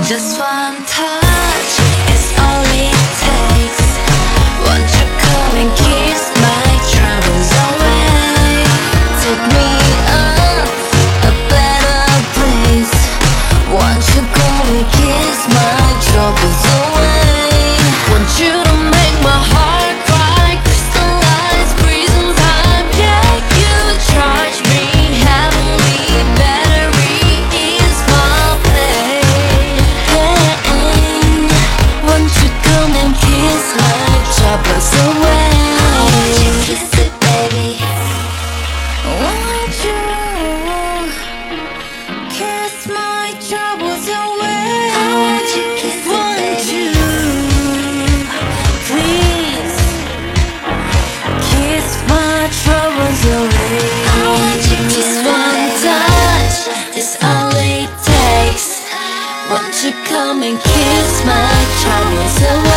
Just one touch is all it takes. Won't you come and kiss my troubles away? Take me up a better place. Won't you come and kiss my troubles away? Want you to make my heart cry, crystallize prisons I'm yeah, you charge me heavenly battery is my play. Won't you come and kiss my troubles away? I want you to kiss it, baby. Won't you kiss my troubles away? I want you to kiss it, baby. Please kiss my troubles away. I want you to kiss one touch is all it takes. Won't you come and kiss my troubles away?